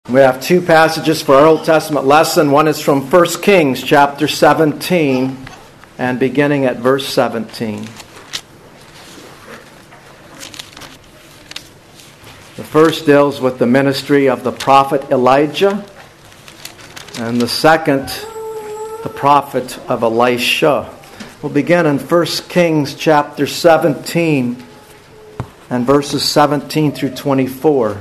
We have two passages for our Old Testament lesson. One is from 1 Kings chapter 17 and beginning at verse 17. The first deals with the ministry of the prophet Elijah, and the second, the prophet of Elisha. We'll begin in 1 Kings chapter 17 and verses 17 through 24.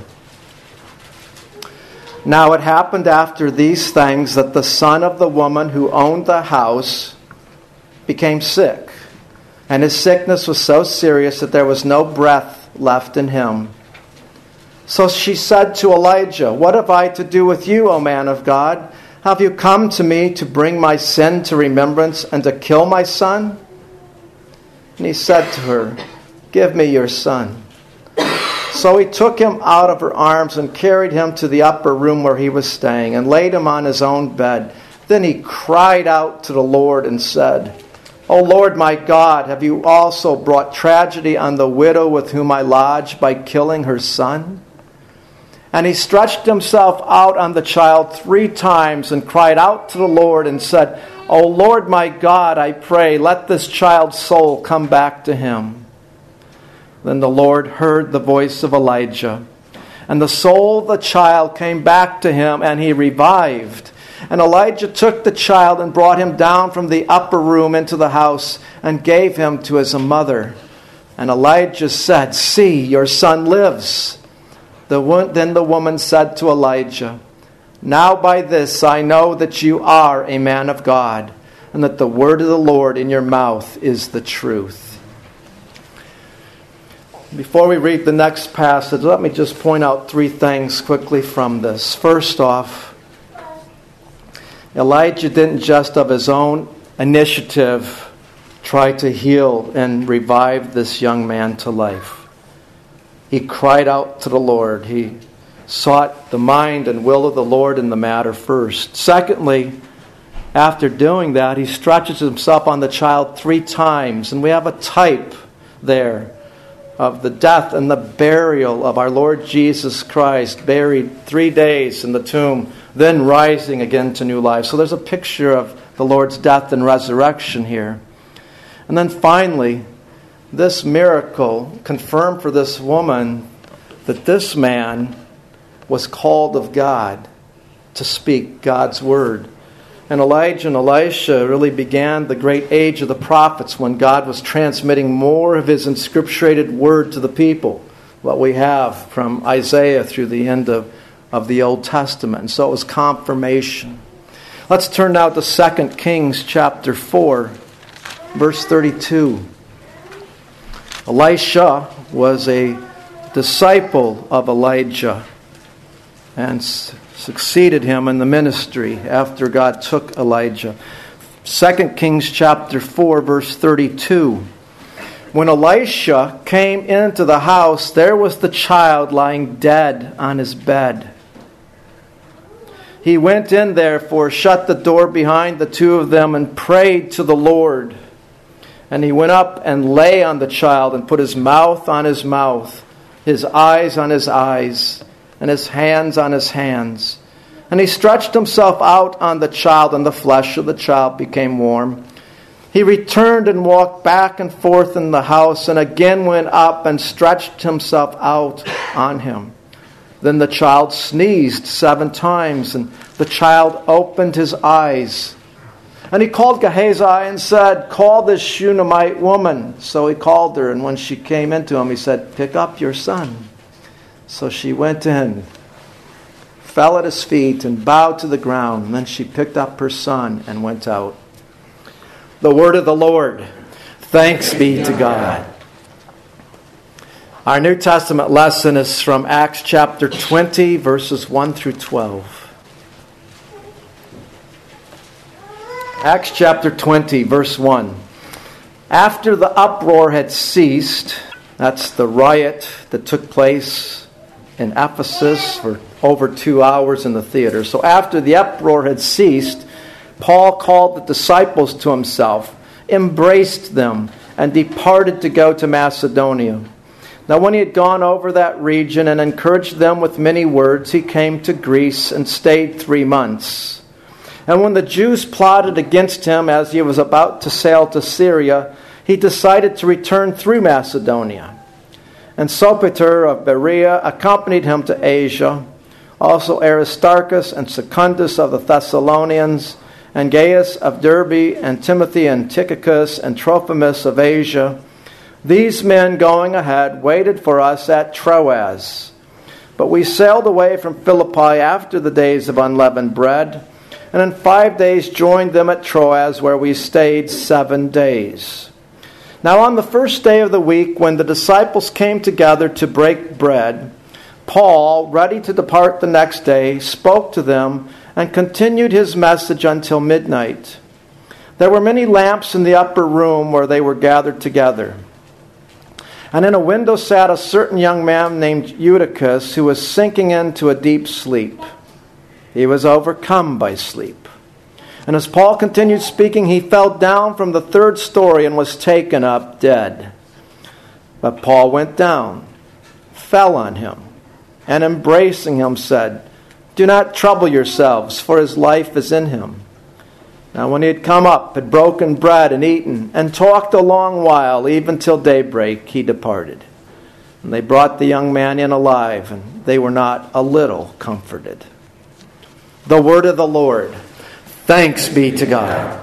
Now it happened after these things that the son of the woman who owned the house became sick, and his sickness was so serious that there was no breath left in him. So she said to Elijah, "What have I to do with you, O man of God? Have you come to me to bring my sin to remembrance and to kill my son?" And he said to her, "Give me your son." So he took him out of her arms and carried him to the upper room where he was staying and laid him on his own bed. Then he cried out to the Lord and said, "O Lord my God, have you also brought tragedy on the widow with whom I lodge by killing her son?" And he stretched himself out on the child 3 times and cried out to the Lord and said, "O Lord my God, I pray, let this child's soul come back to him." Then the Lord heard the voice of Elijah, and the soul of the child came back to him, and he revived. And Elijah took the child and brought him down from the upper room into the house and gave him to his mother. And Elijah said, "See, your son lives." Then the woman said to Elijah, "Now by this I know that you are a man of God, and that the word of the Lord in your mouth is the truth." Before we read the next passage, let me just point out 3 things quickly from this. First off, Elijah didn't just of his own initiative try to heal and revive this young man to life. He cried out to the Lord. He sought the mind and will of the Lord in the matter first. Secondly, after doing that, he stretches himself on the child 3 times. And we have a type there of the death and the burial of our Lord Jesus Christ, buried 3 days in the tomb, then rising again to new life. So there's a picture of the Lord's death and resurrection here. And then finally, this miracle confirmed for this woman that this man was called of God to speak God's word. And Elijah and Elisha really began the great age of the prophets when God was transmitting more of his inscripturated word to the people, what we have from Isaiah through the end of the Old Testament. And so it was confirmation. Let's turn now to 2 Kings chapter 4, verse 32. Elisha was a disciple of Elijah and succeeded him in the ministry after God took Elijah. 2 Kings chapter 4, verse 32. When Elisha came into the house, there was the child lying dead on his bed. He went in, therefore, shut the door behind the 2 of them, and prayed to the Lord. And he went up and lay on the child and put his mouth on his mouth, his eyes on his eyes, and his hands on his hands. And he stretched himself out on the child, and the flesh of the child became warm. He returned and walked back and forth in the house, and again went up and stretched himself out on him. Then the child sneezed 7 times, and the child opened his eyes. And he called Gehazi and said, "Call this Shunammite woman." So he called her, and when she came into him, he said, "Pick up your son." So she went in, fell at his feet, and bowed to the ground. And then she picked up her son and went out. The word of the Lord. Thanks be to God. Our New Testament lesson is from Acts chapter 20, verses 1 through 12. Acts chapter 20, verse 1. After the uproar had ceased, that's the riot that took place in Ephesus for over 2 hours in the theater. So after the uproar had ceased, Paul called the disciples to himself, embraced them, and departed to go to Macedonia. Now when he had gone over that region and encouraged them with many words, he came to Greece and stayed 3 months. And when the Jews plotted against him as he was about to sail to Syria, he decided to return through Macedonia. And Sopater of Berea accompanied him to Asia. Also Aristarchus and Secundus of the Thessalonians, and Gaius of Derbe, and Timothy and Tychicus, and Trophimus of Asia. These men going ahead waited for us at Troas. But we sailed away from Philippi after the days of unleavened bread, and in 5 days joined them at Troas, where we stayed 7 days. Now on the first day of the week, when the disciples came together to break bread, Paul, ready to depart the next day, spoke to them and continued his message until midnight. There were many lamps in the upper room where they were gathered together. And in a window sat a certain young man named Eutychus, who was sinking into a deep sleep. He was overcome by sleep. And as Paul continued speaking, he fell down from the 3rd story and was taken up dead. But Paul went down, fell on him, and embracing him said, "Do not trouble yourselves, for his life is in him." Now when he had come up, had broken bread and eaten, and talked a long while, even till daybreak, he departed. And they brought the young man in alive, and they were not a little comforted. The word of the Lord. Thanks be to God.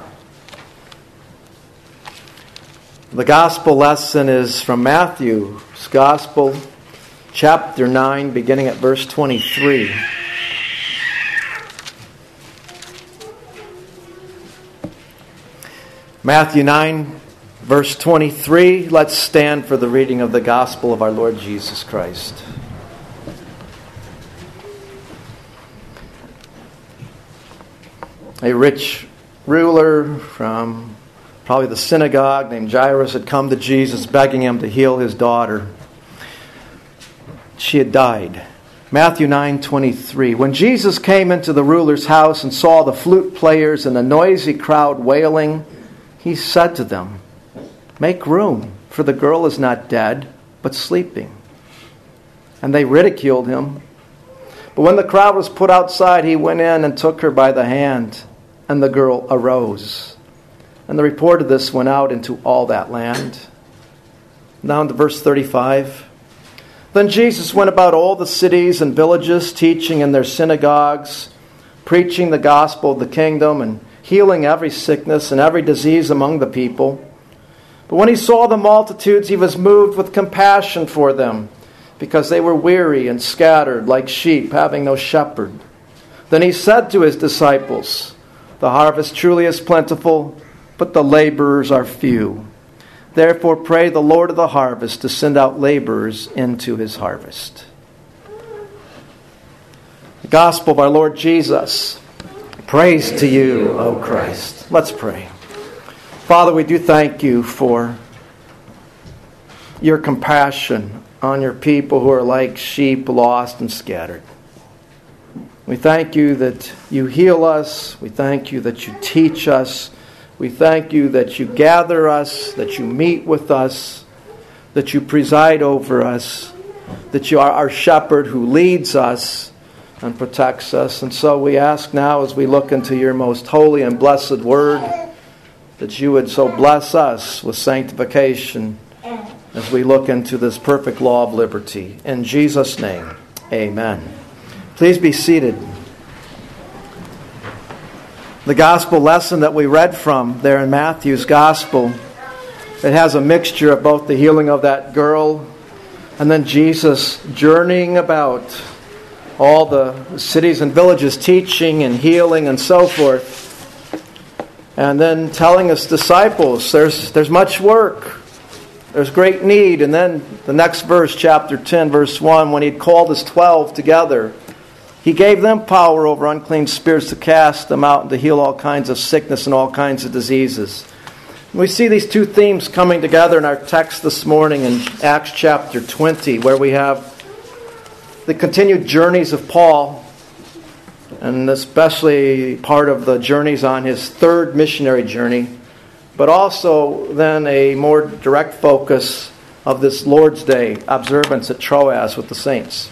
The gospel lesson is from Matthew's Gospel, chapter 9, beginning at verse 23. Matthew 9, verse 23. Let's stand for the reading of the gospel of our Lord Jesus Christ. A rich ruler from probably the synagogue named Jairus had come to Jesus begging him to heal his daughter. She had died. Matthew 9:23. When Jesus came into the ruler's house and saw the flute players and the noisy crowd wailing, he said to them, "Make room, for the girl is not dead, but sleeping." And they ridiculed him. But when the crowd was put outside, he went in and took her by the hand, and the girl arose. And the report of this went out into all that land. Now into verse 35. Then Jesus went about all the cities and villages, teaching in their synagogues, preaching the gospel of the kingdom, and healing every sickness and every disease among the people. But when he saw the multitudes, he was moved with compassion for them, because they were weary and scattered like sheep, having no shepherd. Then he said to his disciples, "The harvest truly is plentiful, but the laborers are few. Therefore pray the Lord of the harvest to send out laborers into his harvest." The gospel of our Lord Jesus. Praise to you, O Christ. Let's pray. Father, we do thank you for your compassion on your people who are like sheep, lost and scattered. We thank you that you heal us. We thank you that you teach us. We thank you that you gather us, that you meet with us, that you preside over us, that you are our shepherd who leads us and protects us. And so we ask now, as we look into your most holy and blessed word, that you would so bless us with sanctification as we look into this perfect law of liberty. In Jesus' name, amen. Please be seated. The gospel lesson that we read from there in Matthew's gospel, it has a mixture of both the healing of that girl and then Jesus journeying about all the cities and villages, teaching and healing and so forth. And then telling his disciples, there's much work. There's great need. And then the next verse, chapter 10, verse 1, when he'd called his 12 together, he gave them power over unclean spirits to cast them out and to heal all kinds of sickness and all kinds of diseases. And we see these two themes coming together in our text this morning in Acts chapter 20, where we have the continued journeys of Paul, and especially part of the journeys on his 3rd missionary journey, but also then a more direct focus of this Lord's Day observance at Troas with the saints.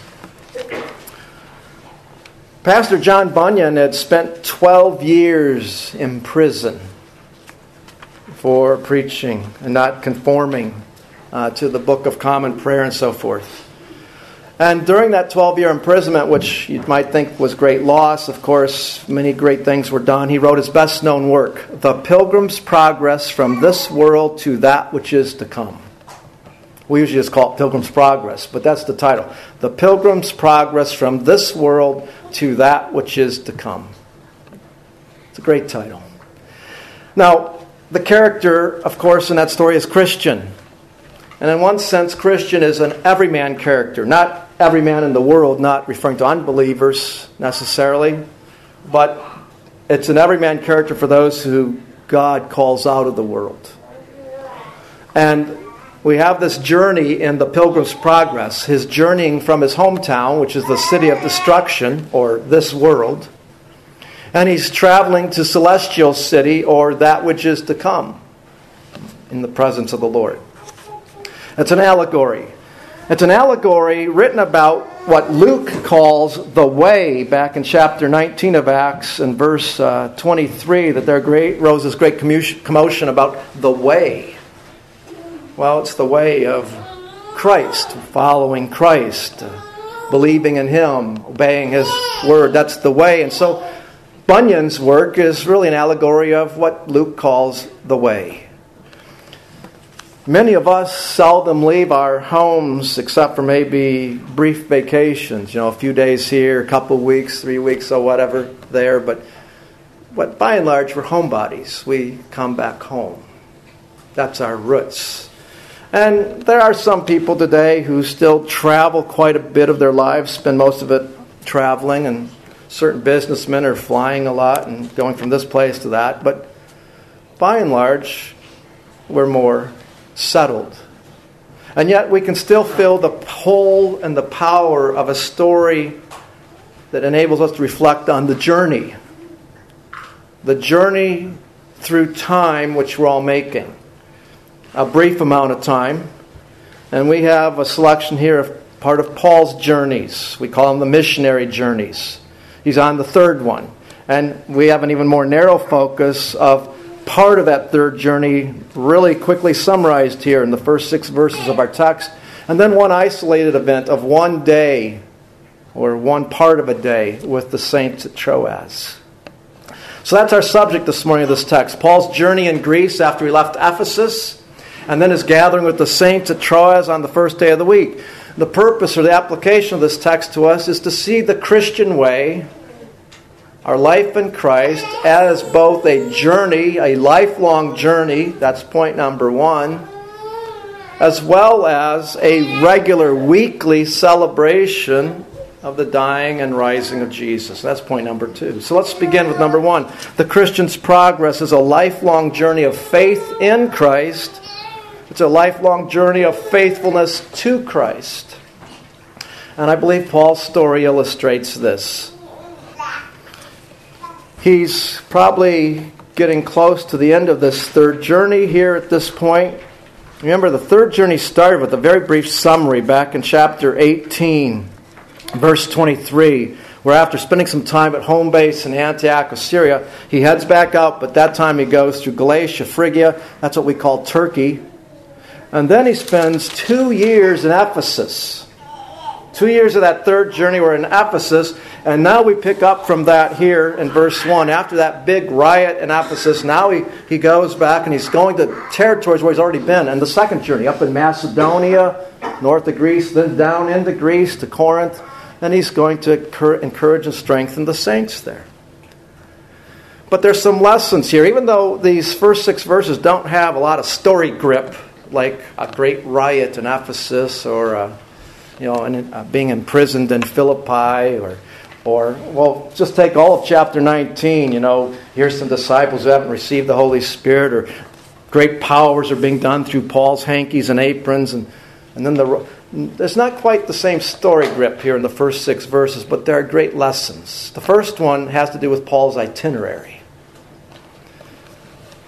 Pastor John Bunyan had spent 12 years in prison for preaching and not conforming to the Book of Common Prayer and so forth. And during that 12-year imprisonment, which you might think was great loss, of course, many great things were done. He wrote his best-known work, The Pilgrim's Progress from This World to That Which Is to Come. We usually just call it Pilgrim's Progress, but that's the title. The Pilgrim's Progress from This World to That Which Is to Come. It's a great title. Now, the character, of course, in that story is Christian. And in one sense, Christian is an everyman character. Not every man in the world, not referring to unbelievers necessarily, but it's an everyman character for those who God calls out of the world. And we have this journey in the Pilgrim's Progress, his journeying from his hometown, which is the city of destruction, or this world, and he's traveling to celestial city, or that which is to come, in the presence of the Lord. It's an allegory. It's an allegory written about what Luke calls the way, back in chapter 19 of Acts and verse 23, that there rose this great commotion about the way. Well, it's the way of Christ, following Christ, believing in Him, obeying His word. That's the way. And so Bunyan's work is really an allegory of what Luke calls the way. Many of us seldom leave our homes except for maybe brief vacations, a few days here, a couple of weeks, 3 weeks, or whatever there. But by and large, we're homebodies. We come back home. That's our roots. And there are some people today who still travel quite a bit of their lives, spend most of it traveling, and certain businessmen are flying a lot and going from this place to that. But by and large, we're more settled. And yet we can still feel the pull and the power of a story that enables us to reflect on the journey. The journey through time which we're all making. A brief amount of time. And we have a selection here of part of Paul's journeys. We call them the missionary journeys. He's on the third one. And we have an even more narrow focus of part of that third journey, really quickly summarized here in the first 6 verses of our text. And then one isolated event of one day, or one part of a day, with the saints at Troas. So that's our subject this morning of this text. Paul's journey in Greece after he left Ephesus, and then his gathering with the saints at Troas on the first day of the week. The purpose or the application of this text to us is to see the Christian way, our life in Christ, as both a journey, a lifelong journey, that's point number 1, as well as a regular weekly celebration of the dying and rising of Jesus. That's point number 2. So let's begin with number 1. The Christian's progress is a lifelong journey of faith in Christ. It's a lifelong journey of faithfulness to Christ. And I believe Paul's story illustrates this. He's probably getting close to the end of this third journey here at this point. Remember, the third journey started with a very brief summary back in chapter 18, verse 23, where after spending some time at home base in Antioch of Syria, he heads back out, but that time he goes through Galatia, Phrygia, that's what we call Turkey. And then he spends 2 years in Ephesus. 2 years of that third journey were in Ephesus, and now we pick up from that here in verse 1. After that big riot in Ephesus, now he goes back and he's going to territories where he's already been. And the second journey, up in Macedonia, north of Greece, then down into Greece to Corinth, and he's going to encourage and strengthen the saints there. But there's some lessons here. Even though these first 6 verses don't have a lot of story grip, like a great riot in Ephesus or being imprisoned in Philippi, or just take all of chapter 19. Here's some disciples who haven't received the Holy Spirit, or great powers are being done through Paul's hankies and aprons, and then there's not quite the same story grip here in the first 6 verses, but there are great lessons. The first one has to do with Paul's itinerary.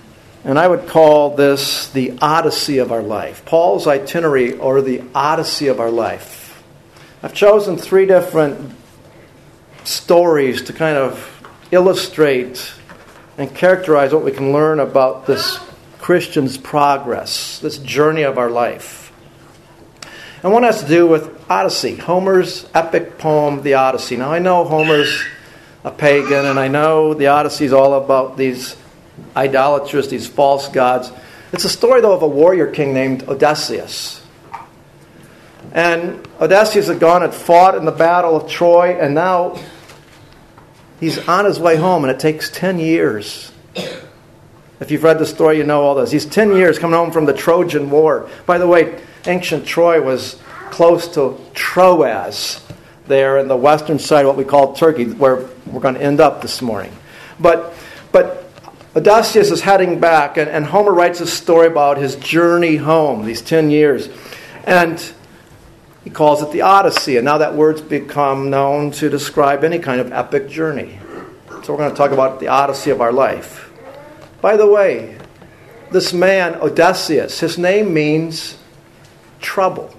And I would call this the odyssey of our life. Paul's itinerary, or the odyssey of our life. I've chosen 3 different stories to kind of illustrate and characterize what we can learn about this Christian's progress, this journey of our life. And one has to do with Odyssey, Homer's epic poem, The Odyssey. Now I know Homer's a pagan, and I know the Odyssey is all about these idolatrous, these false gods. It's a story, though, of a warrior king named Odysseus. And Odysseus had fought in the battle of Troy, and now he's on his way home, and it takes 10 years. If you've read the story, you know all this. He's 10 years coming home from the Trojan War. By the way, ancient Troy was close to Troas, there in the western side of what we call Turkey, where we're going to end up this morning. But Odysseus is heading back, and Homer writes a story about his journey home, these 10 years. And he calls it the Odyssey, and now that word's become known to describe any kind of epic journey. So we're going to talk about the Odyssey of our life. By the way, this man, Odysseus, his name means trouble.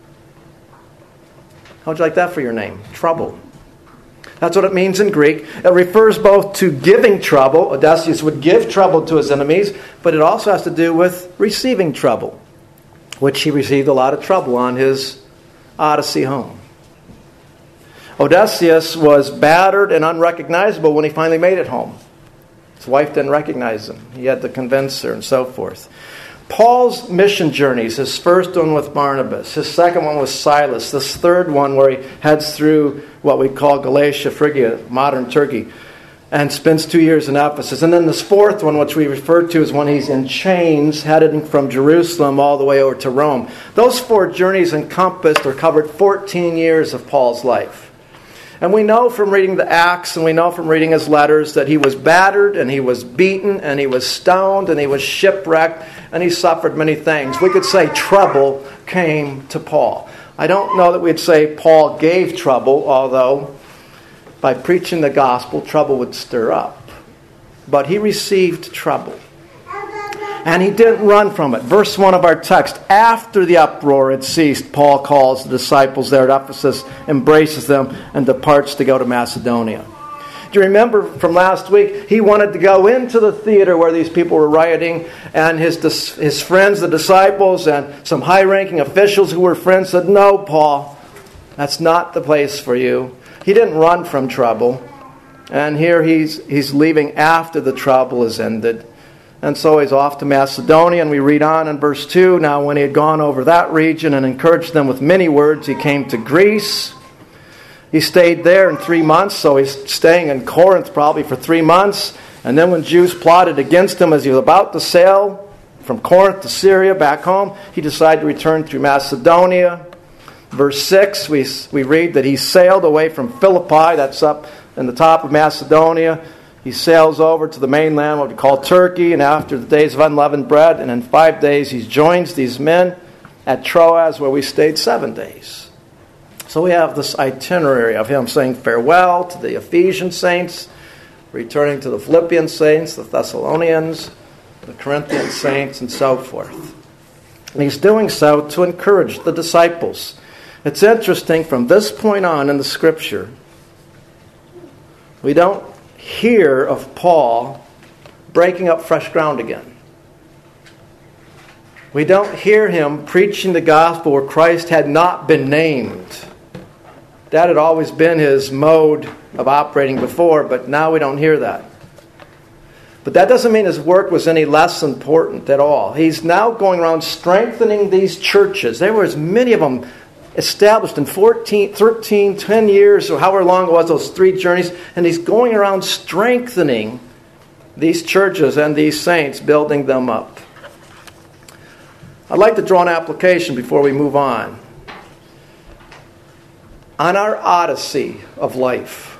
How would you like that for your name? Trouble. That's what it means in Greek. It refers both to giving trouble. Odysseus would give trouble to his enemies, but it also has to do with receiving trouble, which he received a lot of trouble on his Odyssey home. Odysseus was battered and unrecognizable when he finally made it home. His wife didn't recognize him. He had to convince her and so forth. Paul's mission journeys, his first one with Barnabas, his second one with Silas, this third one where he heads through what we call Galatia, Phrygia, modern Turkey, and spends 2 years in Ephesus. And then this fourth one, which we refer to as when he's in chains, heading from Jerusalem all the way over to Rome. Those 4 journeys encompassed or covered 14 years of Paul's life. And we know from reading the Acts, and we know from reading his letters, that he was battered, and he was beaten, and he was stoned, and he was shipwrecked, and he suffered many things. We could say trouble came to Paul. I don't know that we'd say Paul gave trouble, although by preaching the gospel, trouble would stir up. But he received trouble. And he didn't run from it. Verse 1 of our text, after the uproar had ceased, Paul calls the disciples there at Ephesus, embraces them, and departs to go to Macedonia. Do you remember from last week, he wanted to go into the theater where these people were rioting, and his friends, the disciples, and some high-ranking officials who were friends said, "No, Paul, that's not the place for you." He didn't run from trouble. And here he's leaving after the trouble is ended. And so he's off to Macedonia, and we read on in verse 2, "Now when he had gone over that region and encouraged them with many words, he came to Greece." He stayed there in 3 months, so he's staying in Corinth probably for 3 months. And then when Jews plotted against him as he was about to sail from Corinth to Syria back home, he decided to return through Macedonia. Verse 6, we read that he sailed away from Philippi, that's up in the top of Macedonia. He sails over to the mainland, what we call Turkey, and after the days of unleavened bread, and in 5 days he joins these men at Troas, where we stayed 7 days. So we have this itinerary of him saying farewell to the Ephesian saints, returning to the Philippian saints, the Thessalonians, the Corinthian saints, and so forth. And he's doing so to encourage the disciples. It's interesting, from this point on in the Scripture, we don't hear of Paul breaking up fresh ground again. We don't hear him preaching the gospel where Christ had not been named. That had always been his mode of operating before, but now we don't hear that. But that doesn't mean his work was any less important at all. He's now going around strengthening these churches. There were as many of them established in 14, 13, 10 years, or however long it was, those 3 journeys. And he's going around strengthening these churches and these saints, building them up. I'd like to draw an application before we move on. On our odyssey of life,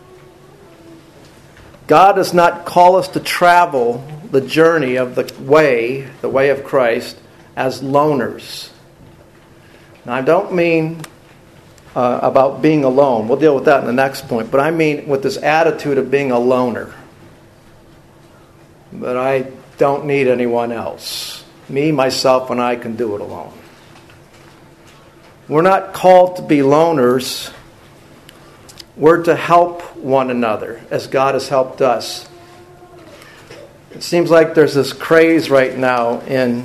God does not call us to travel the journey of the way of Christ, as loners. Now, I don't mean about being alone. We'll deal with that in the next point. But I mean with this attitude of being a loner. But I don't need anyone else. Me, myself, and I can do it alone. We're not called to be loners. We're to help one another as God has helped us. It seems like there's this craze right now in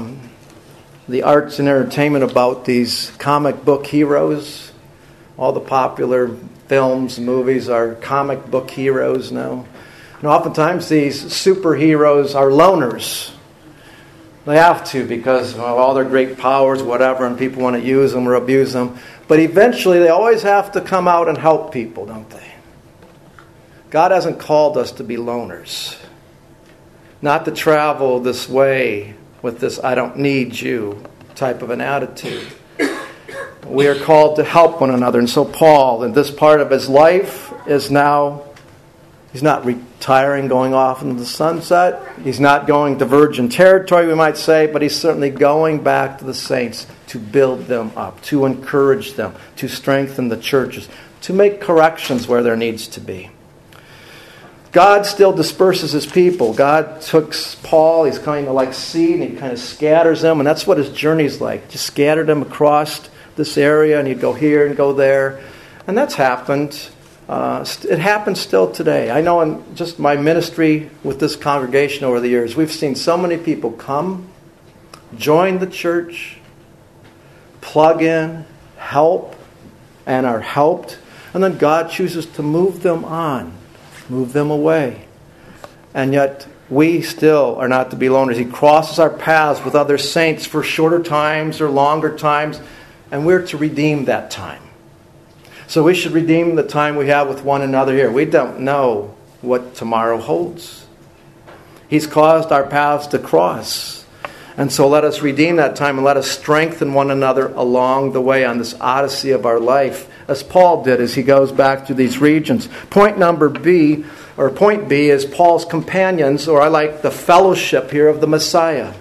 the arts and entertainment about these comic book heroes. All the popular films, movies are comic book heroes now. And oftentimes these superheroes are loners. They have to because of all their great powers, whatever, and people want to use them or abuse them. But eventually they always have to come out and help people, don't they? God hasn't called us to be loners. Not to travel this way with this I don't need you type of an attitude. We are called to help one another. And so Paul, in this part of his life, is now, he's not retiring, going off into the sunset. He's not going to virgin territory, we might say, but he's certainly going back to the saints to build them up, to encourage them, to strengthen the churches, to make corrections where there needs to be. God still disperses his people. God took Paul, he's kind of like seed, and he kind of scatters them, and that's what his journey's like. Just scattered them across this area, and he'd go here and go there. And that's happened. It happens still today. I know in just my ministry with this congregation over the years, we've seen so many people come, join the church, plug in, help, and are helped, and then God chooses to move them on. Move them away. And yet, we still are not to be loners. He crosses our paths with other saints for shorter times or longer times, and we're to redeem that time. So we should redeem the time we have with one another here. We don't know what tomorrow holds. He's caused our paths to cross. And so let us redeem that time and let us strengthen one another along the way on this odyssey of our life, as Paul did as he goes back through these regions. Point B is Paul's companions, or I like the fellowship here of the Messiah.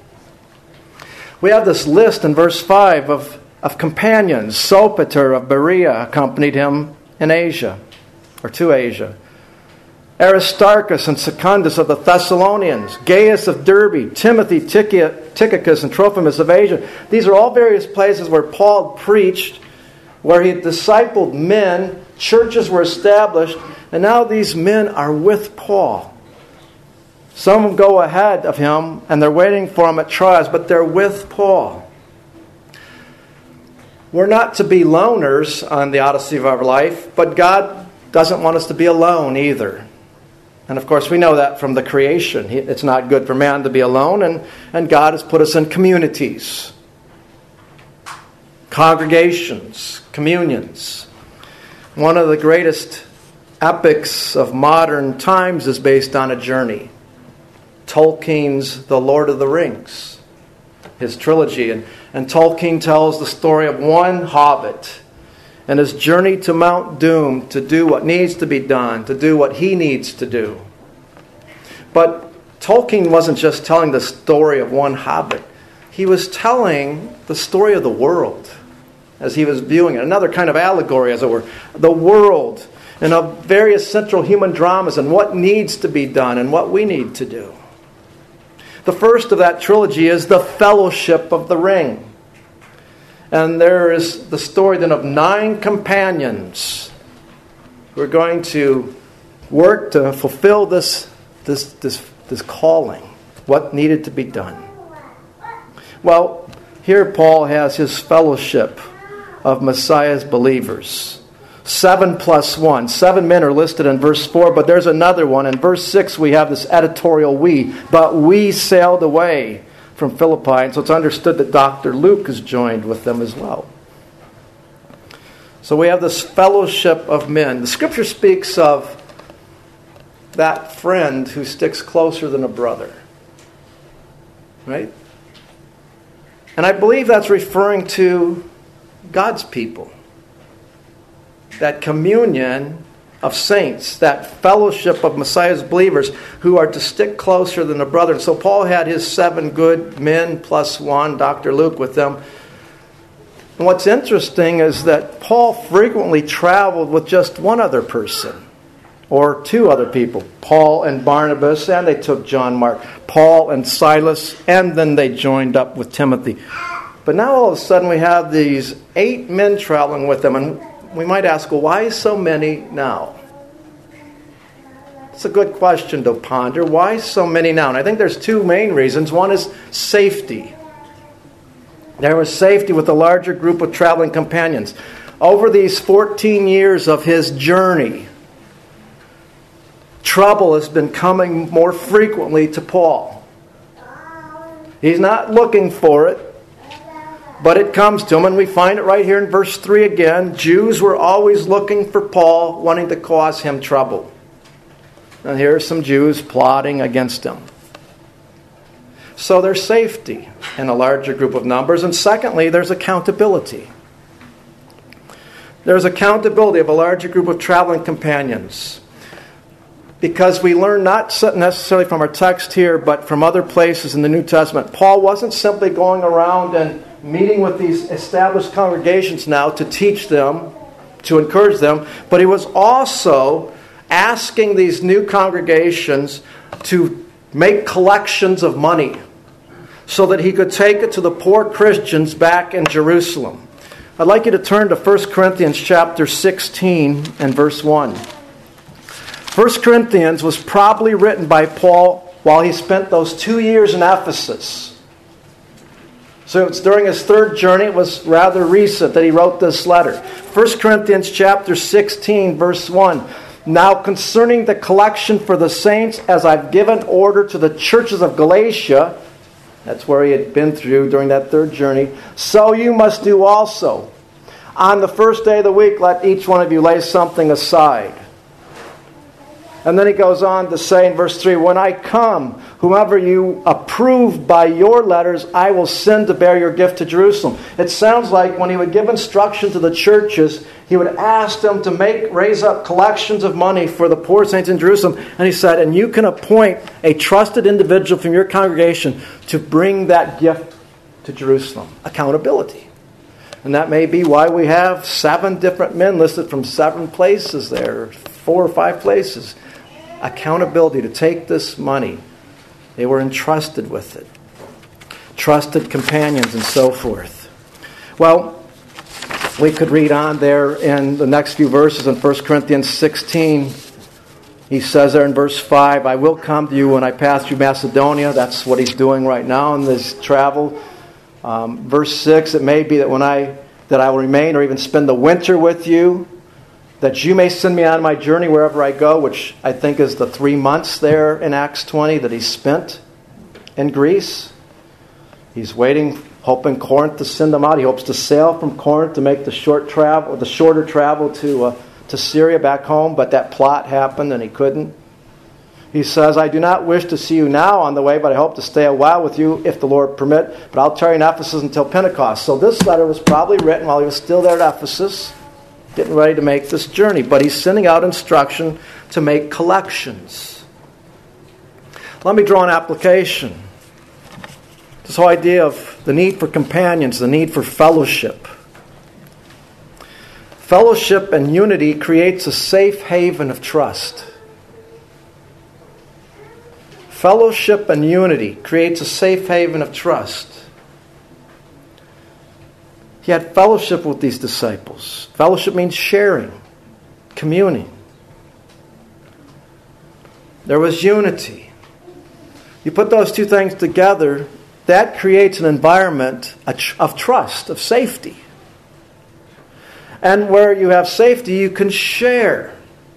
We have this list in verse 5 of companions. Sopater of Berea accompanied him in Asia, or to Asia. Aristarchus and Secundus of the Thessalonians, Gaius of Derbe, Timothy, Tychicus, and Trophimus of Asia. These are all various places where Paul preached, where he discipled men, churches were established, and now these men are with Paul. Some go ahead of him, and they're waiting for him at Troas, but they're with Paul. We're not to be loners on the odyssey of our life, but God doesn't want us to be alone either. And of course, we know that from the creation. It's not good for man to be alone, and God has put us in communities, congregations, communions. One of the greatest epics of modern times is based on a journey. Tolkien's The Lord of the Rings, his trilogy. And Tolkien tells the story of one hobbit and his journey to Mount Doom to do what needs to be done, to do what he needs to do. But Tolkien wasn't just telling the story of one hobbit. He was telling the story of the world as he was viewing it. Another kind of allegory, as it were. The world and of various central human dramas and what needs to be done and what we need to do. The first of that trilogy is the Fellowship of the Ring. And there is the story then of 9 companions who are going to work to fulfill this calling, what needed to be done. Well, here Paul has his fellowship of Messiah's believers. 7 plus 1. 7 men are listed in verse 4, but there's another one. In verse 6 we have this editorial we. But we sailed away from Philippi, and so it's understood that Dr. Luke is joined with them as well. So we have this fellowship of men. The Scripture speaks of that friend who sticks closer than a brother. Right? And I believe that's referring to God's people. That communion of saints, that fellowship of Messiah's believers who are to stick closer than a brother. And so Paul had his 7 good men plus 1, Dr. Luke, with them. And what's interesting is that Paul frequently traveled with just one other person. Or two other people, Paul and Barnabas, and they took John Mark. Paul and Silas, and then they joined up with Timothy. But now all of a sudden we have these 8 men traveling with them, and we might ask, well, why so many now? It's a good question to ponder. Why so many now? And I think there's 2 main reasons. One is safety. There was safety with a larger group of traveling companions. Over these 14 years of his journey, trouble has been coming more frequently to Paul. He's not looking for it, but it comes to him, and we find it right here in verse 3 again. Jews were always looking for Paul, wanting to cause him trouble. And here are some Jews plotting against him. So there's safety in a larger group of numbers. And secondly, there's accountability. There's accountability of a larger group of traveling companions. Because we learn not necessarily from our text here, but from other places in the New Testament. Paul wasn't simply going around and meeting with these established congregations now to teach them, to encourage them, but he was also asking these new congregations to make collections of money so that he could take it to the poor Christians back in Jerusalem. I'd like you to turn to 1 Corinthians chapter 16 and verse 1. 1 Corinthians was probably written by Paul while he spent those 2 years in Ephesus. So it's during his 3rd journey. It was rather recent that he wrote this letter. 1 Corinthians chapter 16, verse 1. Now concerning the collection for the saints, as I've given order to the churches of Galatia, that's where he had been through during that 3rd journey, so you must do also. On the first day of the week, let each one of you lay something aside. And then he goes on to say in verse 3, when I come, whomever you approve by your letters, I will send to bear your gift to Jerusalem. It sounds like when he would give instruction to the churches, he would ask them to raise up collections of money for the poor saints in Jerusalem. And he said, and you can appoint a trusted individual from your congregation to bring that gift to Jerusalem. Accountability. And that may be why we have 7 different men listed from 7 places there, 4 or 5 places. Accountability to take this money. They were entrusted with it. Trusted companions and so forth. Well, we could read on there in the next few verses in 1 Corinthians 16. He says there in verse 5, I will come to you when I pass through Macedonia. That's what he's doing right now in this travel. Verse 6, it may be that I will remain or even spend the winter with you, that you may send me on my journey wherever I go, which I think is the 3 months there in Acts 20 that he spent in Greece. He's waiting, hoping Corinth to send him out. He hopes to sail from Corinth to make the shorter travel to Syria back home, but that plot happened and he couldn't. He says, I do not wish to see you now on the way, but I hope to stay a while with you if the Lord permit, but I'll tarry in Ephesus until Pentecost. So this letter was probably written while he was still there at Ephesus, getting ready to make this journey. But he's sending out instruction to make collections. Let me draw an application. This whole idea of the need for companions, the need for fellowship. Fellowship and unity creates a safe haven of trust. Fellowship and unity creates a safe haven of trust. He had fellowship with these disciples. Fellowship means sharing, communing. There was unity. You put those 2 things together, that creates an environment of trust, of safety. And where you have safety, you can share.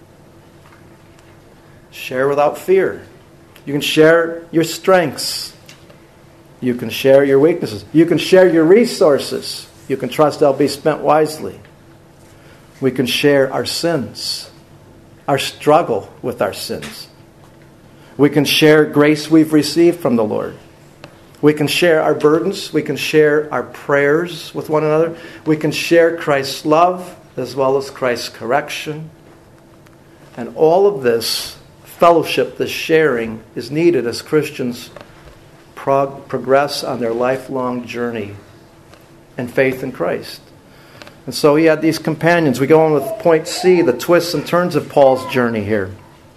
Share without fear. You can share your strengths. You can share your weaknesses. You can share your resources. You can trust they'll be spent wisely. We can share our sins, our struggle with our sins. We can share grace we've received from the Lord. We can share our burdens. We can share our prayers with one another. We can share Christ's love as well as Christ's correction. And all of this fellowship, this sharing, is needed as Christians progress on their lifelong journey and faith in Christ. And so he had these companions. We go on with point C, the twists and turns of Paul's journey here.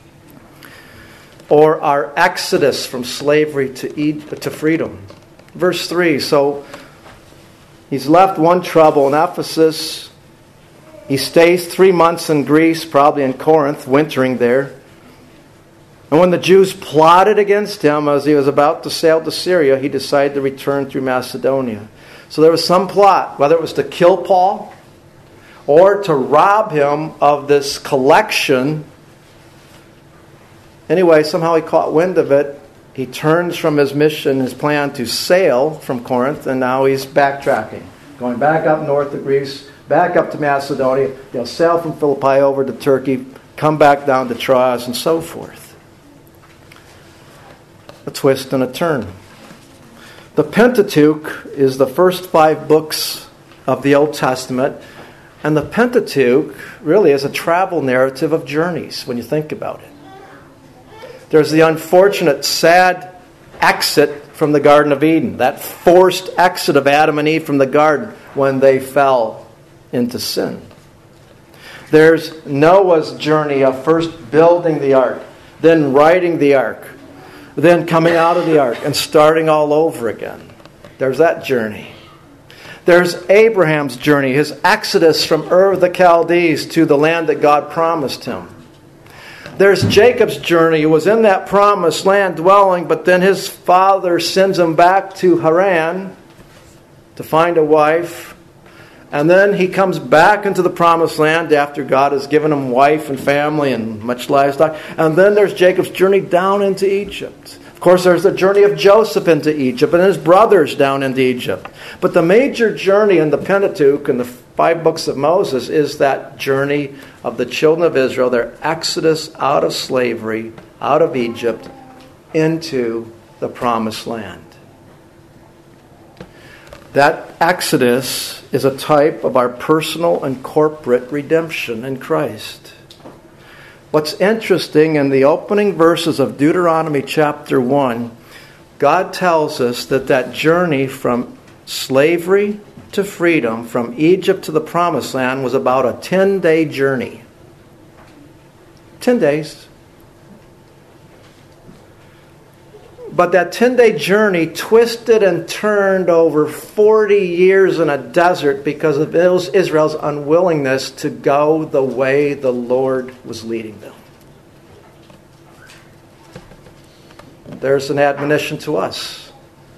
Or our exodus from slavery to freedom. Verse 3, so he's left one trouble in Ephesus. He stays 3 months in Greece, probably in Corinth, wintering there. And when the Jews plotted against him as he was about to sail to Syria, he decided to return through Macedonia. So there was some plot, whether it was to kill Paul or to rob him of this collection. Anyway, somehow he caught wind of it. He turns from his mission, his plan to sail from Corinth, and now he's backtracking, going back up north of Greece, back up to Macedonia. He'll sail from Philippi over to Turkey, come back down to Troas, and so forth. A twist and a turn. The Pentateuch is the first 5 books of the Old Testament, and the Pentateuch really is a travel narrative of journeys when you think about it. There's the unfortunate, sad exit from the Garden of Eden, that forced exit of Adam and Eve from the garden when they fell into sin. There's Noah's journey of first building the ark, then writing the ark, then coming out of the ark and starting all over again. There's that journey. There's Abraham's journey, his exodus from Ur of the Chaldees to the land that God promised him. There's Jacob's journey. He was in that promised land dwelling, but then his father sends him back to Haran to find a wife. And then he comes back into the promised land after God has given him wife and family and much livestock. And then there's Jacob's journey down into Egypt. Of course, there's the journey of Joseph into Egypt and his brothers down into Egypt. But the major journey in the Pentateuch and the 5 books of Moses is that journey of the children of Israel, their exodus out of slavery, out of Egypt, into the promised land. That exodus is a type of our personal and corporate redemption in Christ. What's interesting, in the opening verses of Deuteronomy chapter 1, God tells us that journey from slavery to freedom, from Egypt to the promised land, was about a 10-day journey. 10 days. But that 10-day journey twisted and turned over 40 years in a desert because of Israel's unwillingness to go the way the Lord was leading them. There's an admonition to us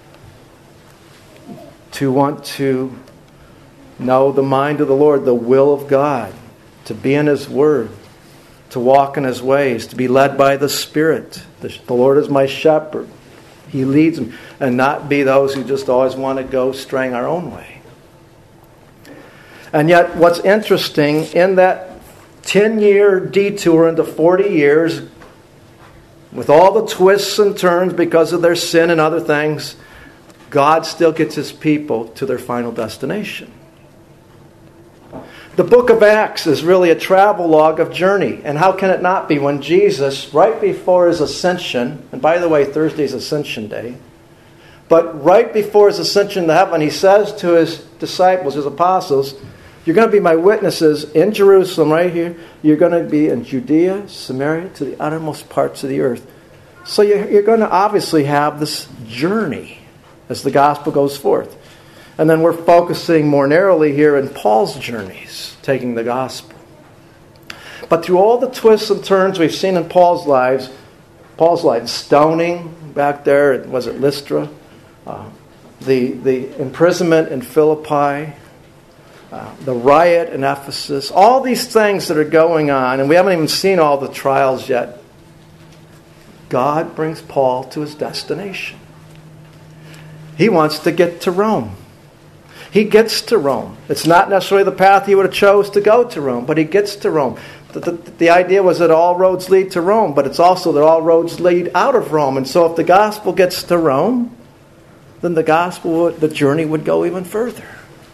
to want to know the mind of the Lord, the will of God, to be in His Word, to walk in His ways, to be led by the Spirit. The Lord is my shepherd. He leads me, and not be those who just always want to go straying our own way. And yet, what's interesting, in that 10-year detour into 40 years, with all the twists and turns because of their sin and other things, God still gets His people to their final destination. The book of Acts is really a travelogue of journey. And how can it not be when Jesus, right before His ascension, and by the way, Thursday's Ascension Day, but right before His ascension to heaven, He says to His disciples, His apostles, you're going to be my witnesses in Jerusalem right here. You're going to be in Judea, Samaria, to the uttermost parts of the earth. So you're going to obviously have this journey as the gospel goes forth. And then we're focusing more narrowly here in Paul's journeys, taking the gospel. But through all the twists and turns we've seen in Paul's life, stoning back there, was it Lystra? The imprisonment in Philippi, the riot in Ephesus, all these things that are going on, and we haven't even seen all the trials yet. God brings Paul to his destination. He wants to get to Rome. He gets to Rome. It's not necessarily the path he would have chose to go to Rome, but he gets to Rome. The idea was that all roads lead to Rome, but it's also that all roads lead out of Rome. And so if the gospel gets to Rome, then the journey would go even further.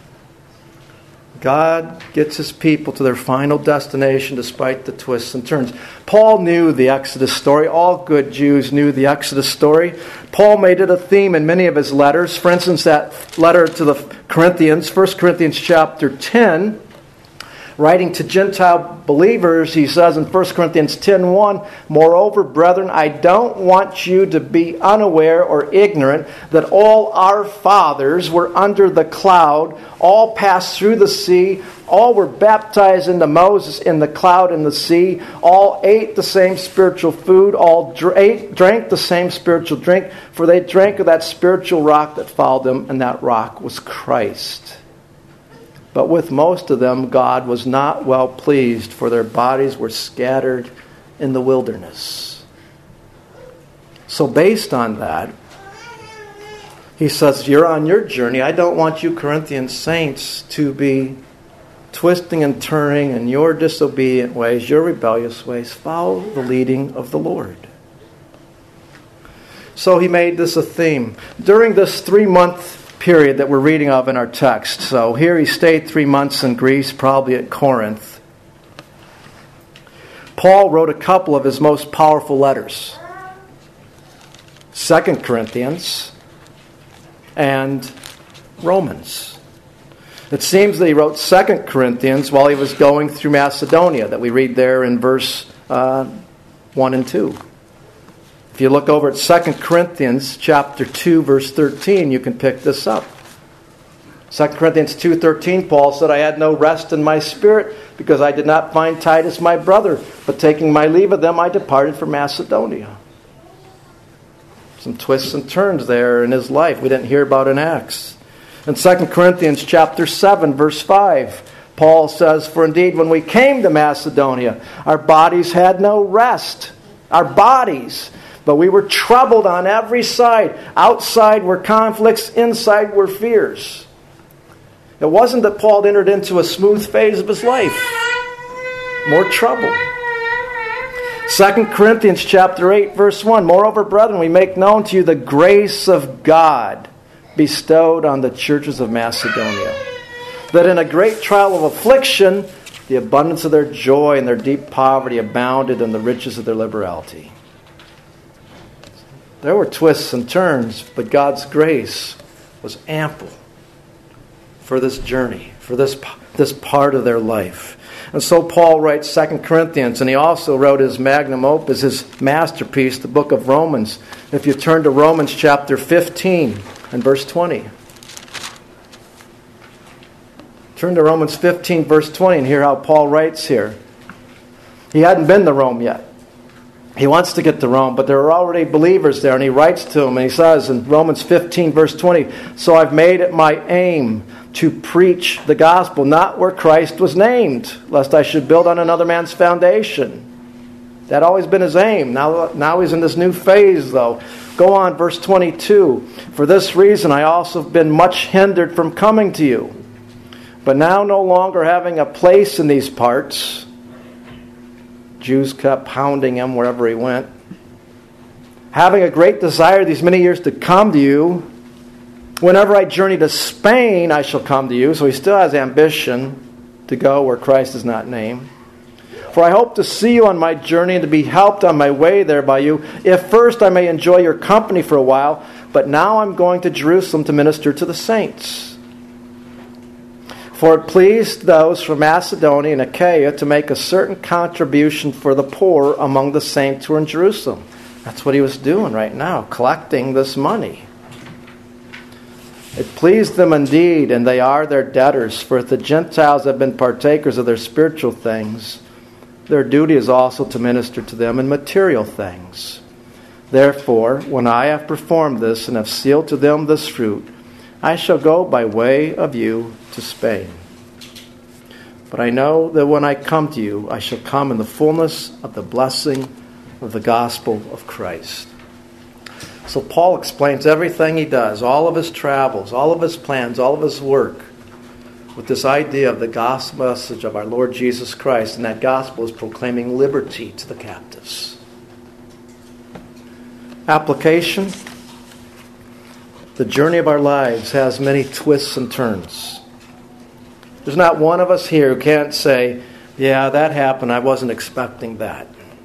God gets His people to their final destination despite the twists and turns. Paul knew the Exodus story. All good Jews knew the Exodus story. Paul made it a theme in many of his letters. For instance, that letter to the Corinthians, 1 Corinthians chapter 10, Writing to Gentile believers, he says in 1 Corinthians 10:1, "Moreover, brethren, I don't want you to be unaware or ignorant that all our fathers were under the cloud, all passed through the sea, all were baptized into Moses in the cloud and the sea, all ate the same spiritual food, all drank the same spiritual drink, for they drank of that spiritual rock that followed them, and that rock was Christ. But with most of them, God was not well pleased, for their bodies were scattered in the wilderness." So based on that, he says, you're on your journey. I don't want you Corinthian saints to be twisting and turning in your disobedient ways, your rebellious ways. Follow the leading of the Lord. So he made this a theme. During this 3-month period that we're reading of in our text. So here he stayed 3 months in Greece, probably at Corinth. Paul wrote a couple of his most powerful letters. 2 Corinthians and Romans. It seems that he wrote 2 Corinthians while he was going through Macedonia, that we read there in verse 1 and 2. If you look over at 2 Corinthians chapter 2, verse 13, you can pick this up. 2 Corinthians 2:13, Paul said, "I had no rest in my spirit because I did not find Titus my brother, but taking my leave of them, I departed for Macedonia." Some twists and turns there in his life we didn't hear about in Acts. In 2 Corinthians chapter 7, verse 5, Paul says, "For indeed, when we came to Macedonia, our bodies had no rest." Our bodies. But we were troubled on every side. Outside were conflicts, inside were fears. It wasn't that Paul entered into a smooth phase of his life. More trouble. 2 Corinthians chapter 8, verse 1, "Moreover, brethren, we make known to you the grace of God bestowed on the churches of Macedonia, that in a great trial of affliction, the abundance of their joy and their deep poverty abounded in the riches of their liberality." There were twists and turns, but God's grace was ample for this journey, for this part of their life. And so Paul writes 2 Corinthians, and he also wrote his magnum opus, his masterpiece, the book of Romans. If you turn to Romans chapter 15 and verse 20. Turn to Romans 15, verse 20, and hear how Paul writes here. He hadn't been to Rome yet. He wants to get to Rome, but there are already believers there, and he writes to them, and he says in Romans 15, verse 20, "So I've made it my aim to preach the gospel, not where Christ was named, lest I should build on another man's foundation." That always been his aim. Now he's in this new phase, though. Go on, verse 22. "For this reason I also have been much hindered from coming to you. But now no longer having a place in these parts," Jews kept pounding him wherever he went, "having a great desire these many years to come to you, whenever I journey to Spain, I shall come to you." So he still has ambition to go where Christ is not named. "For I hope to see you on my journey and to be helped on my way there by you, if first I may enjoy your company for a while. But now I'm going to Jerusalem to minister to the saints. For it pleased those from Macedonia and Achaia to make a certain contribution for the poor among the saints who are in Jerusalem." That's what he was doing right now, collecting this money. "It pleased them indeed, and they are their debtors. For if the Gentiles have been partakers of their spiritual things, their duty is also to minister to them in material things. Therefore, when I have performed this and have sealed to them this fruit, I shall go by way of you to Spain. But I know that when I come to you, I shall come in the fullness of the blessing of the gospel of Christ." So Paul explains everything he does, all of his travels, all of his plans, all of his work, with this idea of the gospel message of our Lord Jesus Christ, and that gospel is proclaiming liberty to the captives. Application. The journey of our lives has many twists and turns. There's not one of us here who can't say, "Yeah, that happened. I wasn't expecting that."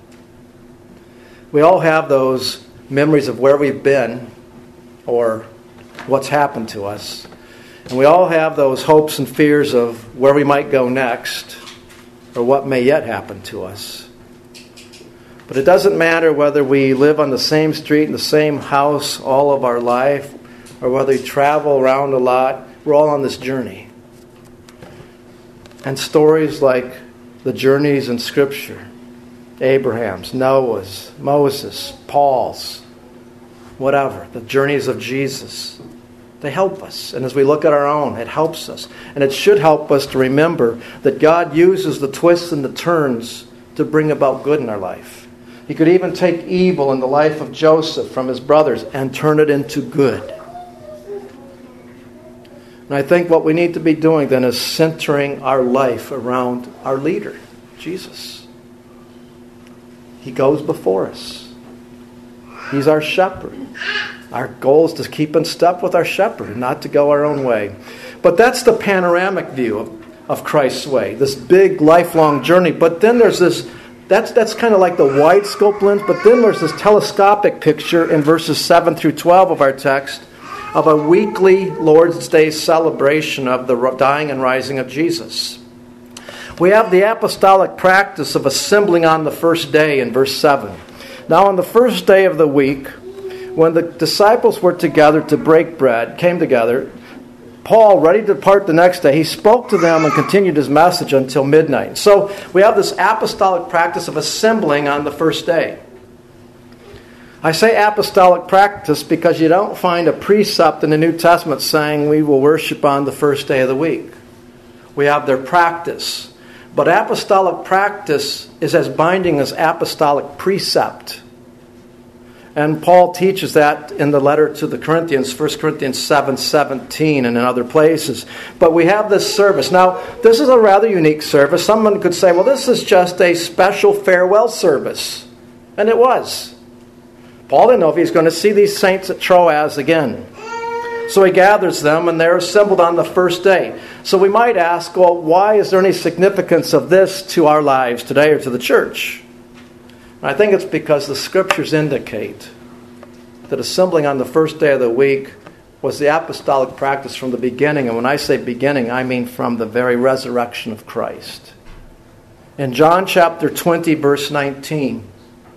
We all have those memories of where we've been or what's happened to us. And we all have those hopes and fears of where we might go next. or what may yet happen to us. But it doesn't matter whether we live on the same street in the same house all of our life, or whether we travel around a lot. We're all on this journey. And stories like the journeys in Scripture, Abraham's, Noah's, Moses, Paul's, whatever, the journeys of Jesus, they help us. And as we look at our own, it helps us. And it should help us to remember that God uses the twists and the turns to bring about good in our life. He could even take evil in the life of Joseph from his brothers and turn it into good. And I think what we need to be doing then is centering our life around our leader, Jesus. He goes before us. He's our shepherd. Our goal is to keep in step with our shepherd and not to go our own way. But that's the panoramic view of Christ's way, this big lifelong journey. But then there's this, that's kind of like the wide scope lens, but then there's this telescopic picture in verses 7 through 12 of our text of a weekly Lord's Day celebration of the dying and rising of Jesus. We have the apostolic practice of assembling on the first day in verse 7. Now on the first day of the week, when the disciples were together to break bread, came together, Paul, ready to depart the next day, he spoke to them and continued his message until midnight. So we have this apostolic practice of assembling on the first day. I say apostolic practice because you don't find a precept in the New Testament saying we will worship on the first day of the week. We have their practice. But apostolic practice is as binding as apostolic precept. And Paul teaches that in the letter to the Corinthians, 1 Corinthians 7:17 and in other places. But we have this service. Now, this is a rather unique service. Someone could say, well, this is just a special farewell service. And it was. Paul didn't know if he was going to see these saints at Troas again. So he gathers them, and they're assembled on the first day. So we might ask, well, why is there any significance of this to our lives today or to the church? And I think it's because the Scriptures indicate that assembling on the first day of the week was the apostolic practice from the beginning. And when I say beginning, I mean from the very resurrection of Christ. In John chapter 20, verse 19,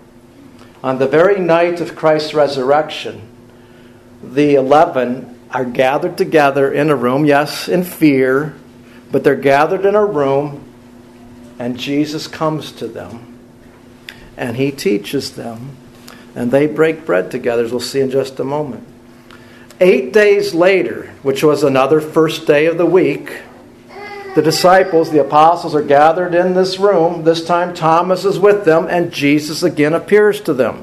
on the very night of Christ's resurrection, the 11 are gathered together in a room, yes, in fear, but they're gathered in a room, and Jesus comes to them, and he teaches them, and they break bread together, as we'll see in just a moment. 8 days later, which was another first day of the week, the disciples, the apostles, are gathered in this room. This time Thomas is with them, and Jesus again appears to them.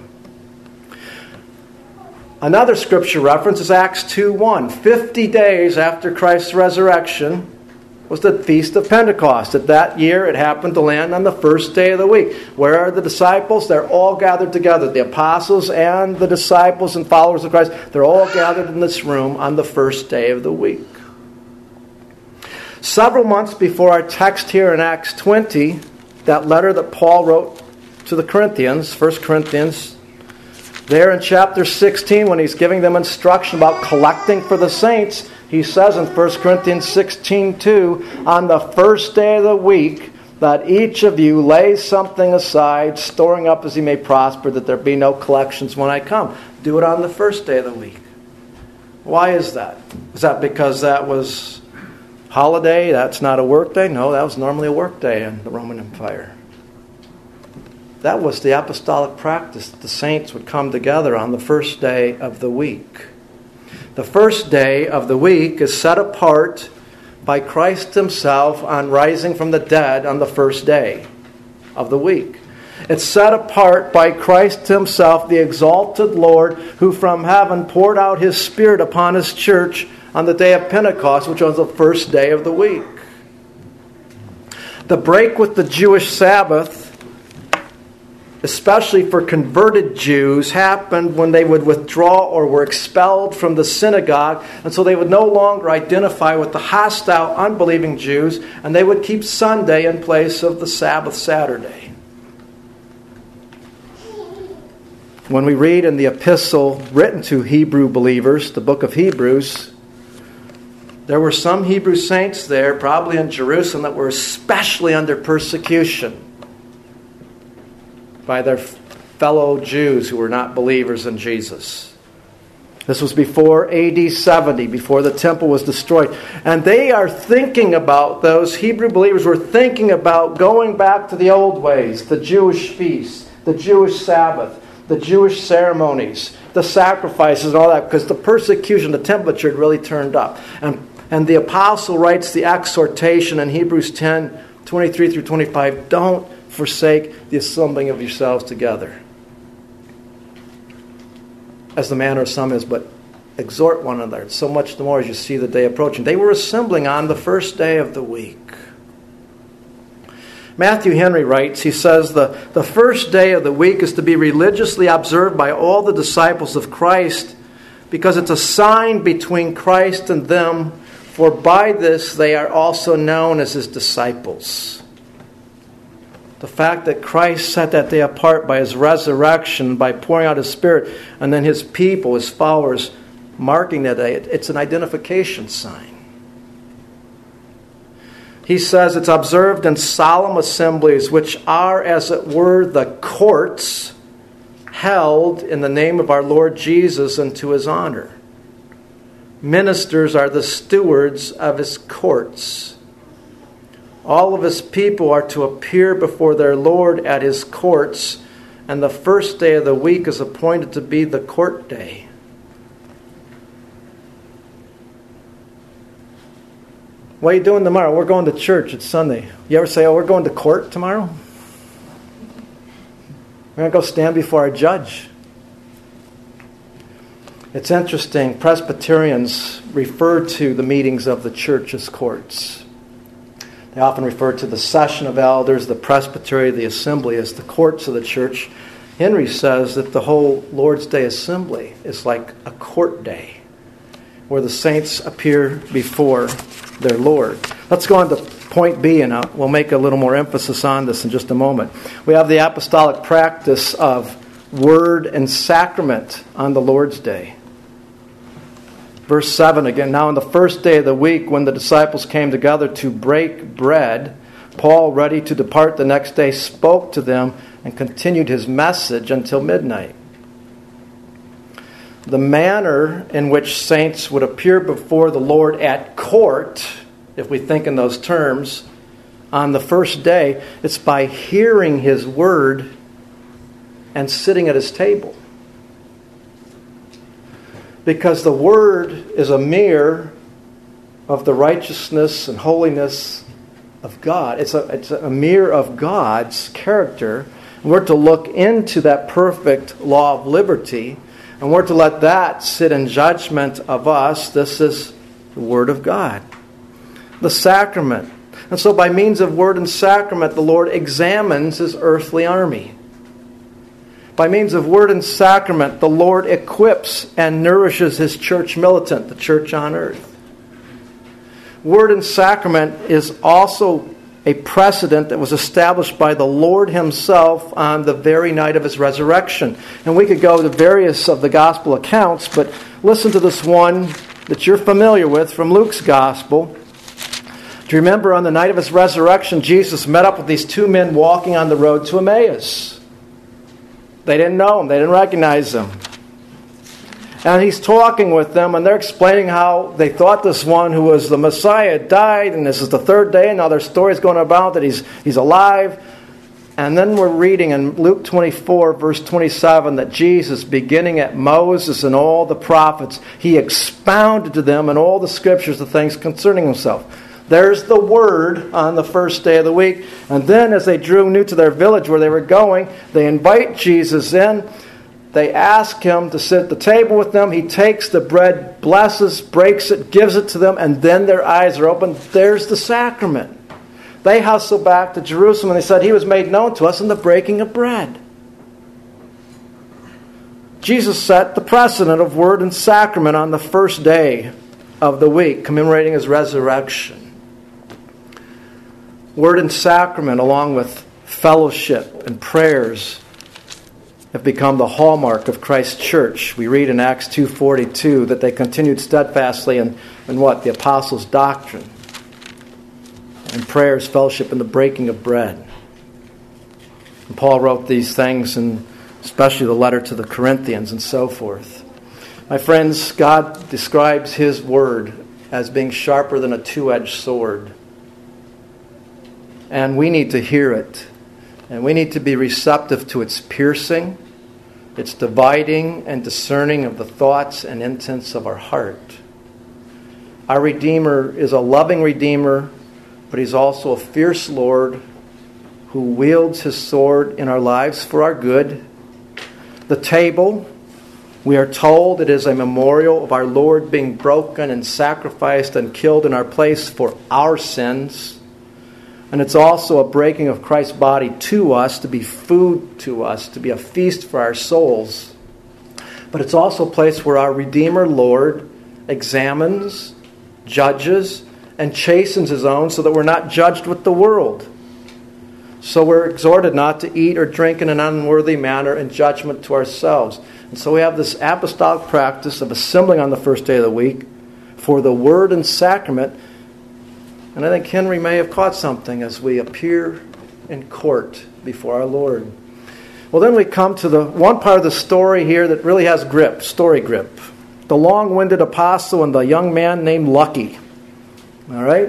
Another scripture reference is Acts 2:1. 50 days after Christ's resurrection was the Feast of Pentecost. At that year, it happened to land on the first day of the week. Where are the disciples? They're all gathered together. The apostles and the disciples and followers of Christ, they're all gathered in this room on the first day of the week. Several months before our text here in Acts 20, that letter that Paul wrote to the Corinthians, 1 Corinthians, there in chapter 16, when he's giving them instruction about collecting for the saints, he says in 1 Corinthians 16:2, on the first day of the week, that each of you lay something aside, storing up as he may prosper, that there be no collections when I come. Do it on the first day of the week. Why is that? Is that because that was holiday? That's not a work day? No, that was normally a work day in the Roman Empire. That was the apostolic practice. The saints would come together on the first day of the week. The first day of the week is set apart by Christ himself on rising from the dead on the first day of the week. It's set apart by Christ himself, the exalted Lord, who from heaven poured out his Spirit upon his church on the day of Pentecost, which was the first day of the week. The break with the Jewish Sabbath, especially for converted Jews, happened when they would withdraw or were expelled from the synagogue, and so they would no longer identify with the hostile, unbelieving Jews, and they would keep Sunday in place of the Sabbath Saturday. When we read in the epistle written to Hebrew believers, the book of Hebrews, There were some Hebrew saints there, probably in Jerusalem, that were especially under persecution by their fellow Jews who were not believers in Jesus. This was before AD 70, before the temple was destroyed. And they are thinking about, those Hebrew believers were thinking about going back to the old ways, the Jewish feasts, the Jewish Sabbath, the Jewish ceremonies, the sacrifices and all that, because the persecution, the temperature had really turned up. And the apostle writes the exhortation in Hebrews 10, 23 through 25, don't forsake the assembling of yourselves together, as the manner of some is, but exhort one another, so much the more as you see the day approaching. They were assembling on the first day of the week. Matthew Henry writes, he says, the first day of the week is to be religiously observed by all the disciples of Christ, because it's a sign between Christ and them, for by this they are also known as his disciples. The fact that Christ set that day apart by his resurrection, by pouring out his Spirit, and then his people, his followers, marking that day, it's an identification sign. He says it's observed in solemn assemblies, which are, as it were, the courts held in the name of our Lord Jesus and to his honor. Ministers are the stewards of his courts. All of his people are to appear before their Lord at his courts, and the first day of the week is appointed to be the court day. What are you doing tomorrow? We're going to church. It's Sunday. You ever say, oh, we're going to court tomorrow? We're going to go stand before a judge. It's interesting. Presbyterians refer to the meetings of the church as courts. They often refer to the session of elders, the presbytery, the assembly as the courts of the church. Henry says that the whole Lord's Day assembly is like a court day, where the saints appear before their Lord. Let's go on to point B, and we'll make a little more emphasis on this in just a moment. We have the apostolic practice of word and sacrament on the Lord's Day. Verse 7 again, now on the first day of the week, when the disciples came together to break bread, Paul, ready to depart the next day, spoke to them and continued his message until midnight. The manner in which saints would appear before the Lord at court, if we think in those terms, on the first day, it's by hearing his word and sitting at his table. Because the word is a mirror of the righteousness and holiness of God. It's a mirror of God's character. And we're to look into that perfect law of liberty, and we're to let that sit in judgment of us. This is the Word of God. The sacrament. And so by means of word and sacrament, the Lord examines his earthly army. By means of word and sacrament, the Lord equips and nourishes his church militant, the church on earth. Word and sacrament is also a precedent that was established by the Lord himself on the very night of his resurrection. And we could go to various of the gospel accounts, but listen to this one that you're familiar with from Luke's gospel. Do you remember on the night of his resurrection, Jesus met up with these two men walking on the road to Emmaus? They didn't know him. They didn't recognize him. And he's talking with them, and they're explaining how they thought this one who was the Messiah died, and this is the third day, and now their story's going about that he's alive. And then we're reading in Luke 24, verse 27, that Jesus, beginning at Moses and all the prophets, he expounded to them in all the scriptures the things concerning himself. There's the word on the first day of the week. And then as they drew near to their village where they were going, they invite Jesus in. They ask him to sit at the table with them. He takes the bread, blesses, breaks it, gives it to them, and then their eyes are open. There's the sacrament. They hustle back to Jerusalem, and they said, he was made known to us in the breaking of bread. Jesus set the precedent of word and sacrament on the first day of the week, commemorating his resurrection. Word and sacrament, along with fellowship and prayers have become the hallmark of Christ's church. We read in Acts 2:42 that they continued steadfastly in what? The apostles' doctrine, and prayers, fellowship, and the breaking of bread. And Paul wrote these things, and especially the letter to the Corinthians and so forth. My friends, God describes His Word as being sharper than a two-edged sword. And we need to hear it. And we need to be receptive to its piercing, its dividing and discerning of the thoughts and intents of our heart. Our Redeemer is a loving Redeemer, but He's also a fierce Lord who wields His sword in our lives for our good. The table, we are told it is a memorial of our Lord being broken and sacrificed and killed in our place for our sins. And it's also a breaking of Christ's body to us, to be food to us, to be a feast for our souls. But it's also a place where our Redeemer Lord examines, judges, and chastens His own so that we're not judged with the world. So we're exhorted not to eat or drink in an unworthy manner in judgment to ourselves. And so we have this apostolic practice of assembling on the first day of the week for the Word and Sacrament. And I think Henry may have caught something as we appear in court before our Lord. Well, then we come to the one part of the story here that really has grip, story grip. The long-winded apostle and the young man named Lucky. All right?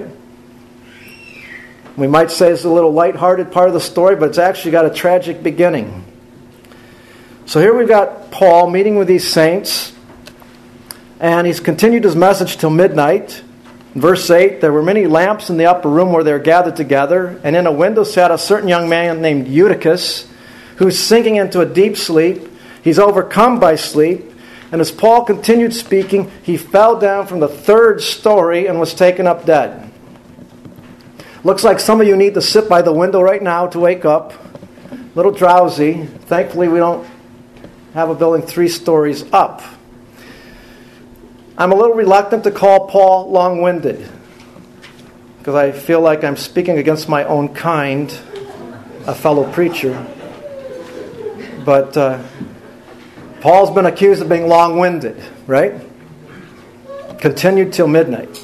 We might say it's a little lighthearted part of the story, but it's actually got a tragic beginning. So here we've got Paul meeting with these saints, and he's continued his message till midnight. In verse 8, there were many lamps in the upper room where they were gathered together, and in a window sat a certain young man named Eutychus, who's sinking into a deep sleep. He's overcome by sleep, and as Paul continued speaking, he fell down from the third story and was taken up dead. Looks like some of you need to sit by the window right now to wake up. A little drowsy. Thankfully, we don't have a building 3 stories up. I'm a little reluctant to call Paul long-winded because I feel like I'm speaking against my own kind, a fellow preacher. But Paul's been accused of being long-winded, right? Continued till midnight.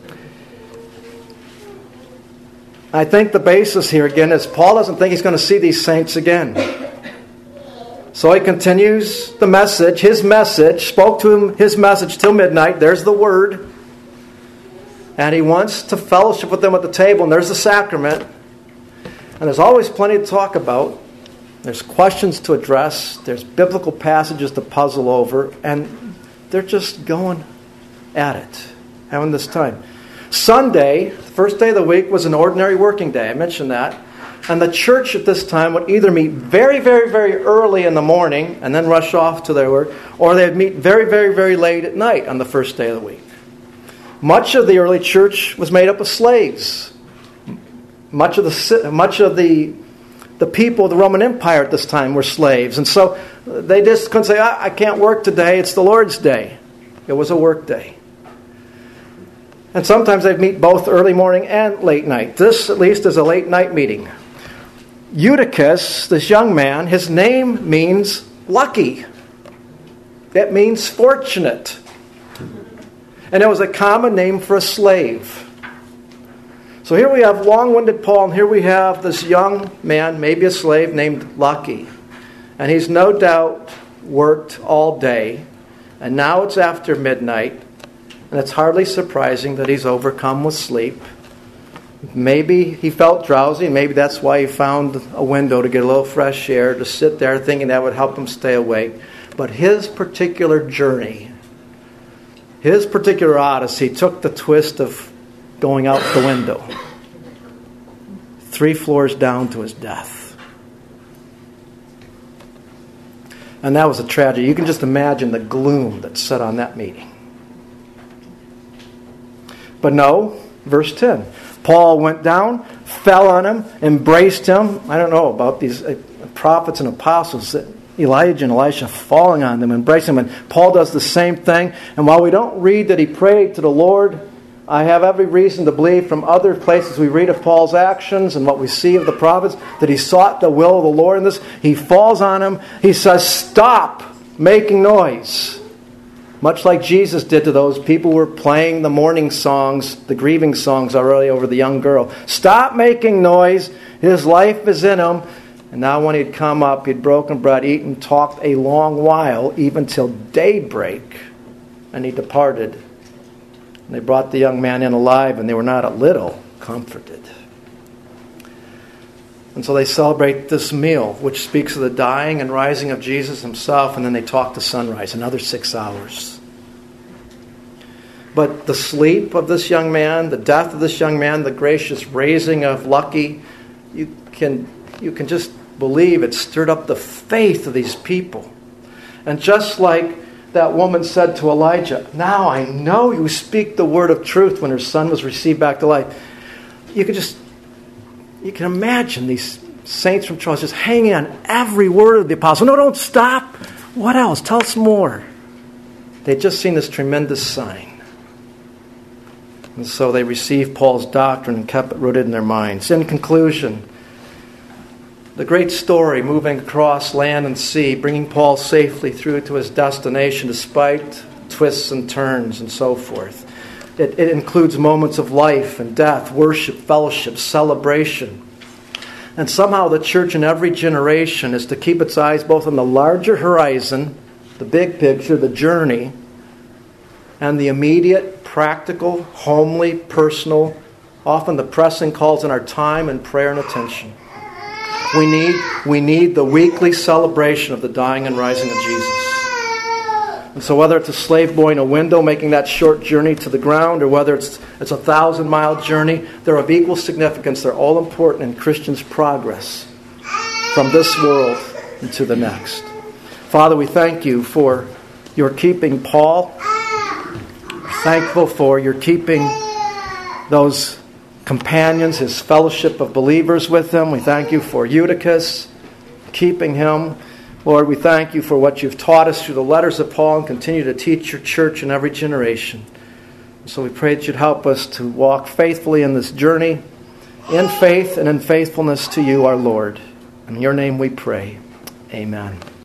I think the basis here again is Paul doesn't think he's going to see these saints again. So he continues the message, his message, spoke to him his message till midnight. There's the word. And he wants to fellowship with them at the table, and there's the sacrament. And there's always plenty to talk about. There's questions to address. There's biblical passages to puzzle over. And they're just going at it, having this time. Sunday, first day of the week, was an ordinary working day. I mentioned that. And the church at this time would either meet very, very, very early in the morning and then rush off to their work, or they'd meet very, very, very late at night on the first day of the week. Much of the early church was made up of slaves. Much of the people of the Roman Empire at this time were slaves. And so they just couldn't say, I can't work today, it's the Lord's day. It was a work day. And sometimes they'd meet both early morning and late night. This, at least, is a late night meeting. Eutychus, this young man, his name means lucky. It means fortunate. And it was a common name for a slave. So here we have long-winded Paul, and here we have this young man, maybe a slave, named Lucky. And he's no doubt worked all day. And now it's after midnight. And it's hardly surprising that he's overcome with sleep. Maybe he felt drowsy, and maybe that's why he found a window to get a little fresh air, to sit there thinking that would help him stay awake. But his particular journey, his particular odyssey, took the twist of going out the window. 3 floors down to his death. And that was a tragedy. You can just imagine the gloom that sat on that meeting. But no, verse 10. Paul went down, fell on him, embraced him. I don't know about these prophets and apostles, Elijah and Elisha falling on them, embracing him. And Paul does the same thing. And while we don't read that he prayed to the Lord I have every reason to believe from other places we read of Paul's actions and what we see of the prophets that he sought the will of the Lord in this. He falls on him. He says, stop making noise. Much like Jesus did to those people who were playing the mourning songs, the grieving songs already over the young girl. Stop making noise. His life is in him. And now when he'd come up, he'd broken bread, eaten, talked a long while, even till daybreak. And he departed. And they brought the young man in alive, and they were not a little comforted. And so they celebrate this meal, which speaks of the dying and rising of Jesus himself, and then they talk to sunrise, another 6 hours. But the sleep of this young man, the death of this young man, the gracious raising of Lucky, you can just believe it stirred up the faith of these people. And just like that woman said to Elijah, now I know you speak the word of truth, when her son was received back to life. You can imagine these saints from Troas just hanging on every word of the apostle. No, don't stop. What else? Tell us more. They'd just seen this tremendous sign. And so they received Paul's doctrine and kept it rooted in their minds. In conclusion, the great story moving across land and sea, bringing Paul safely through to his destination despite twists and turns and so forth. It includes moments of life and death, worship, fellowship, celebration. And somehow the church in every generation is to keep its eyes both on the larger horizon, the big picture, the journey, and the immediate, practical, homely, personal, often the pressing calls in our time and prayer and attention. We need the weekly celebration of the dying and rising of Jesus. And so whether it's a slave boy in a window making that short journey to the ground, or whether it's a 1,000-mile journey, they're of equal significance. They're all important in Christians' progress from this world into the next. Father, we thank you for your keeping Paul. We're thankful for your keeping those companions, his fellowship of believers with him. We thank you for Eutychus, keeping him. Lord, we thank you for what you've taught us through the letters of Paul and continue to teach your church in every generation. So we pray that you'd help us to walk faithfully in this journey, in faith and in faithfulness to you, our Lord. In your name we pray. Amen.